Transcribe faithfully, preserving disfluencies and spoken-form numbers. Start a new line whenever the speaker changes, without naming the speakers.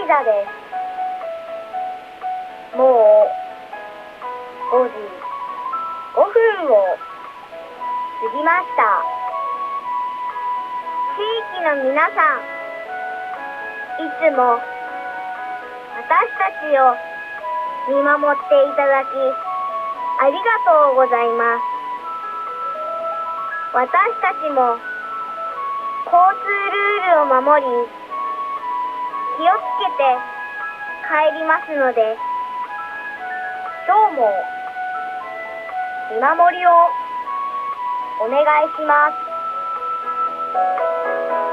座です。もうごじごふんを過ぎました。地域の皆さん、いつも私たちを見守っていただきありがとうございます。私たちも交通ルールを守り、気をつけて帰りますので、今日も見守りをお願いします。